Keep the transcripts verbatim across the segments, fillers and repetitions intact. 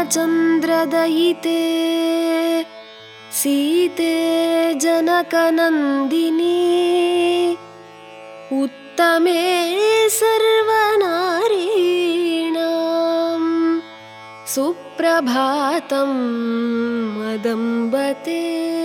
श्रीरामचन्द्रदयिते सीते जनकनन्दिनी उत्तमे सर्वनारीणां सुप्रभातं मदम्बते।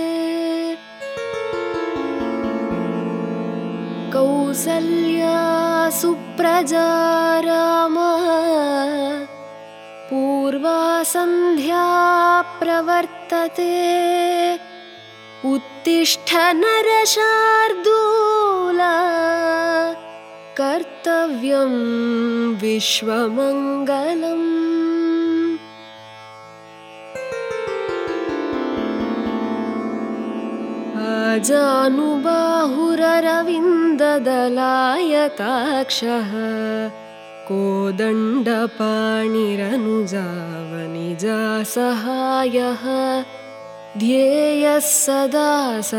कौसल्या सुप्रजा रामः पूर्वा सन्ध्या प्रवर्तते उत्तिष्ठ नरशार्दूल कर्तव्यं विश्वमङ्गलम्। आजानुबाहुररविन्ददलायताक्षः कोदण्डपाणिरनुजावनिजासहायः ध्येयः सदा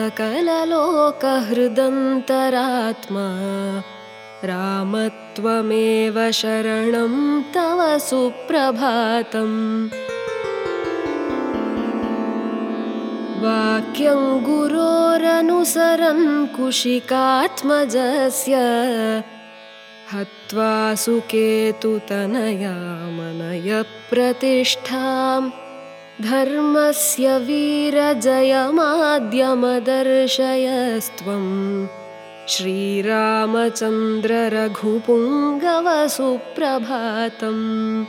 सकललोकहृदन्तरात्मा रामत्वमेव शरणं तव सुप्रभातम्। वाक्यं गुरोरनुसरन् कुशिकात्मजस्य हत्वा सुकेतुतनयामनयप्रतिष्ठां धर्मस्य वीरजयमाद्यमदर्शयस्त्वं श्रीरामचन्द्र रघुपुङ्गव सुप्रभातम्।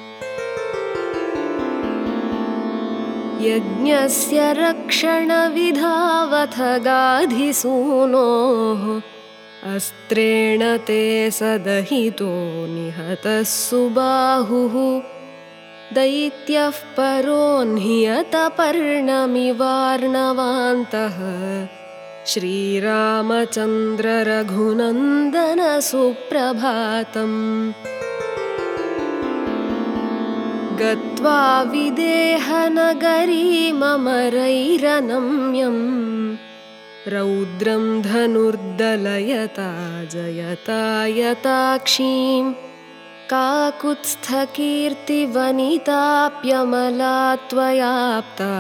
यज्ञस्य रक्षणविधावथ गाधिसूनोः अस्त्रेण ते सदहितो निहतः सुबाहुः दैत्यः परोऽह्नियतपर्णमिवार्णवान्तः श्रीरामचन्द्र रघुनन्दन सुप्रभातम्। गत्वा विदेहनगरीममरैरनम्यं रौद्रं धनुर्दलयता जयता यताक्षीं काकुत्स्थकीर्तिवनिताप्यमला त्वयाप्ता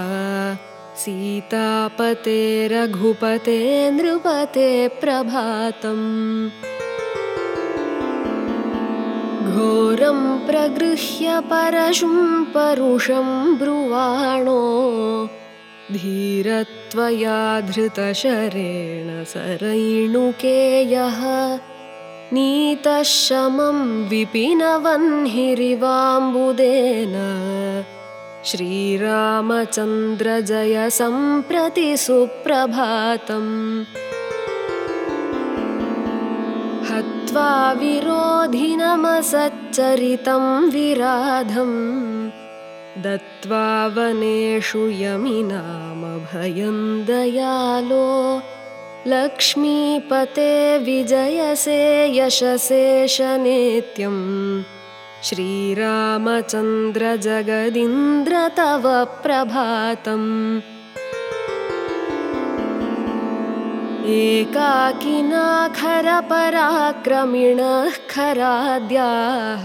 सीतापते रघुपते नृपते प्रभातम्। घोरं प्रगृह्य परशुं परुषं ब्रुवाणो धीरत्वया धृतशरेण सरैणुकेयः नीतः शमं विपिनवह्निरिवाम्बुदेन श्रीरामचन्द्र जय सम्प्रति सुप्रभातम्। हत्वा विरोधिनमसच्चरितं विराधं दत्त्वा वनेषु यमिनामभयं दयालो लक्ष्मीपते विजयसे यशसे शनेत्यं श्रीरामचन्द्र जगदीन्द्र तव प्रभातम्। एकाकिनाखरपराक्रमिणः खराद्याः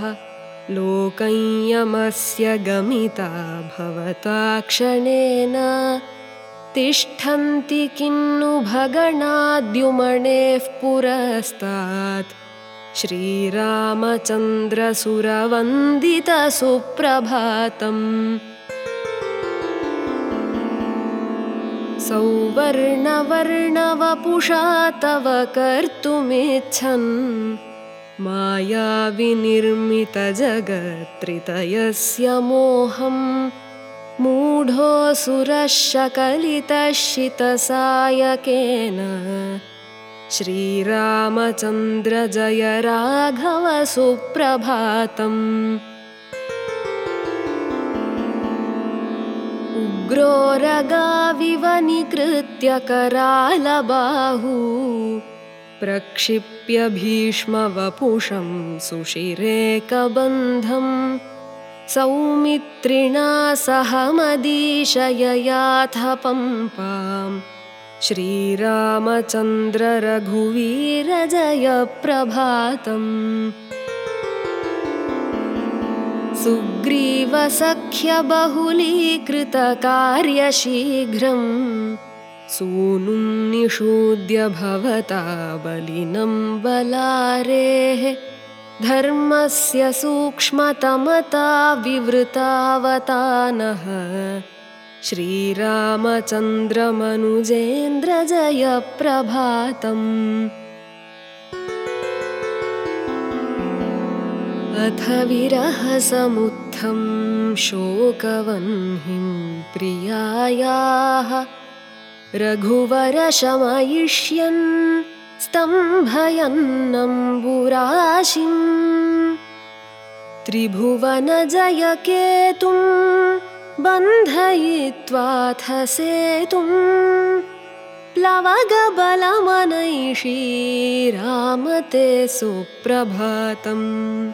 लोकयमस्य गमिता भवता क्षणेन तिष्ठन्ति किन्नु भगणाद्युमणेः पुरस्तात् श्रीरामचन्द्र सुरवन्दित सुप्रभातम्। सौवर्णवर्णवपुषा तव कर्तुमिच्छन् मायाविनिर्मितजगत्त्रितयस्य मोहं मूढोऽसुरः शकलितशितसायकेन श्रीरामचन्द्र जय राघव सुप्रभातम्। उग्रोरगाविव निकृत्य करालबाहू प्रक्षिप्य भीष्मवपुषं सुशिरेकबन्धं सौमित्रिणा सह मदीशययाथ पम्पां श्रीरामचन्द्र रघुवीर जय प्रभातम्। सुग्रीवसख्यबहुलीकृतकार्यशीघ्रं सूनुं निषूद्य भवता बलिनं बलारेः धर्मस्य सूक्ष्मतमता विवृतावतानः श्रीरामचन्द्रमनुजेन्द्रजयप्रभातम्। अथ विरहसमुत्थं शोकवह्निं प्रियायाः रघुवरशमयिष्यन् स्तम्भयन्नम्बुराशिं त्रिभुवनजयकेतुं बन्धयित्वाथ सेतुं प्लवगबलमनैषी राम ते सुप्रभातम्।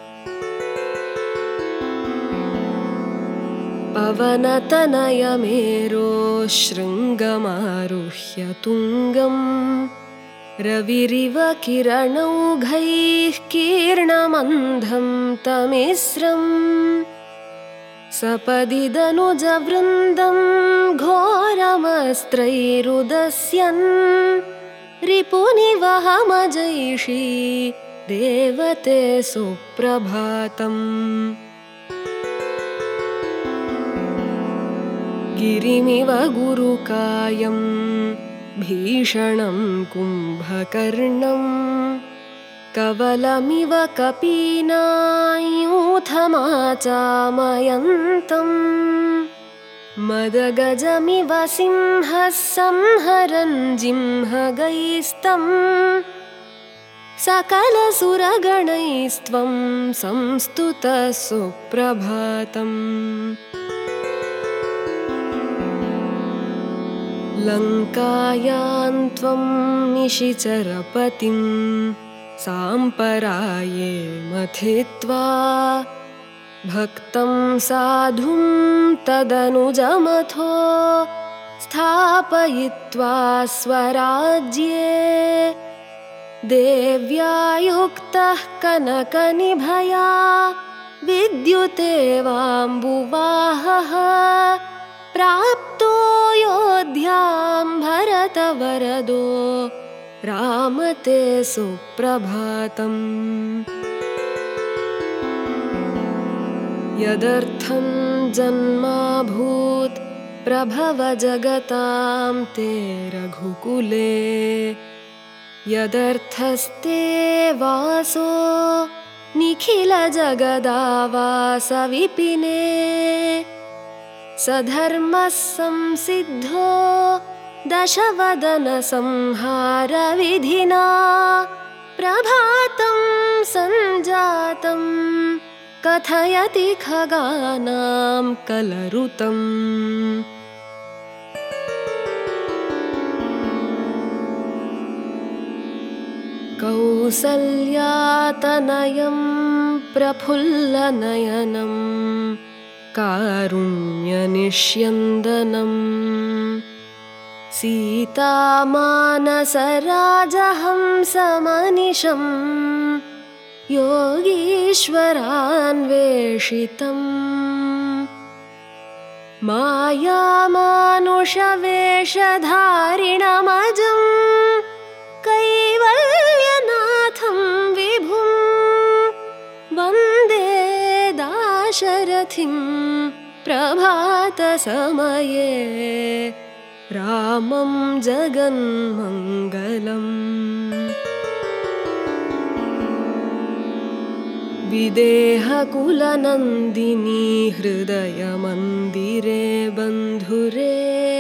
पवनतनयमेरो शृङ्गमारुह्य तुङ्गम् रविरिव किरणौघैः कीर्णमन्धं तमिस्रम् सपदि दनुजवृन्दं घोरमस्त्रैरुदस्यन् रिपुनिवहमजैषी देवते सुप्रभातम्। गिरिमिव गुरुकायं भीषणं कुम्भकर्णं कवलमिव कपीनायूथमाचामयन्तम् मदगजमिव सिंहः संहरन् जिह्मगैस्तं सकलसुरगणैस्त्वं संस्तुतः सुप्रभातम्। लङ्कायां त्वं निशिचरपतिं साम्पराये मथित्वा भक्तं साधुं तदनुजमथो स्थापयित्वा स्वराज्ये देव्या युक्तः कनकनिभया विद्युतेवाम्बुवाहः प्राप्तो योध्यां भरतवरदो राम ते सुप्रभातम्। यदर्थं जन्माभूत् प्रभव जगतां ते रघुकुले यदर्थस्ते वासो निखिलजगदावासविपिने सधर्मः संसिद्धो दशवदनसंहारविधिना प्रभातं सञ्जातं कथयति खगानां कलरुतम्। कौसल्यातनयं प्रफुल्लनयनं कारुण्यनिष्यन्दनं सीतामानसराजहंसमनिशं योगीश्वरान्वेषितम् मायामानुषवेषधारिणमजं कैवल्यनाथं विभुं वन्दे दाशरथिं प्रभातसमये रामं जगन्मङ्गलम्। विदेहकुलनन्दिनी हृदयमन्दिरे बन्धुरे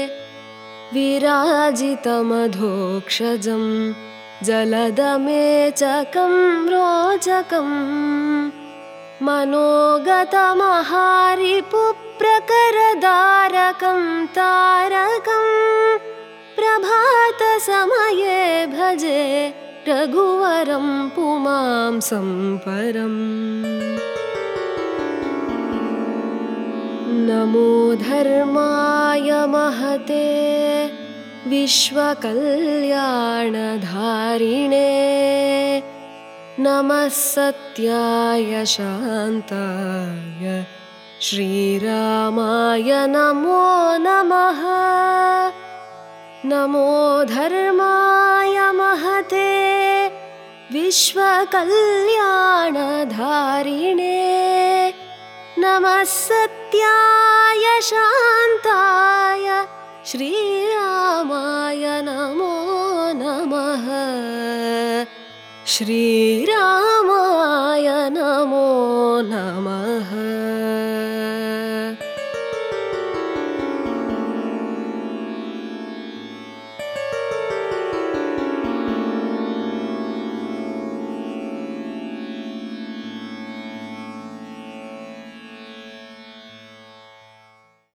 विराजितमधोक्षजं जलदमेचकं रोचकं मनोगतमहारिपुप्रकरदारकं तारकं प्रभातसमये भजे रघुवरं पुमांसं परम्। नमो धर्माय महते विश्वकल्याणधारिणे नमः सत्याय शान्ताय श्रीरामाय नमो नमः। नमो धर्माय महते विश्वकल्याणधारिणे। नमः सत्याय शान्ताय श्रीरामाय नमो नमः। श्रीरामाय नमो नमः।